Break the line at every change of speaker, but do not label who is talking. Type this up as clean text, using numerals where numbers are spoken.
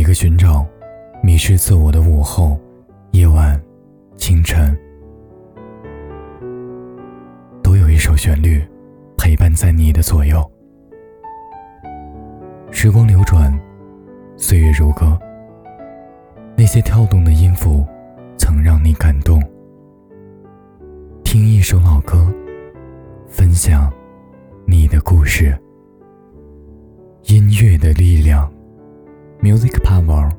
个寻找迷失自我的午后、夜晚、清晨，都有一首旋律陪伴在你的左右。时光流转，岁月如歌，那些跳动的音符曾让你感动。听一首老歌，分享你的故事。音乐的力量， Music Power，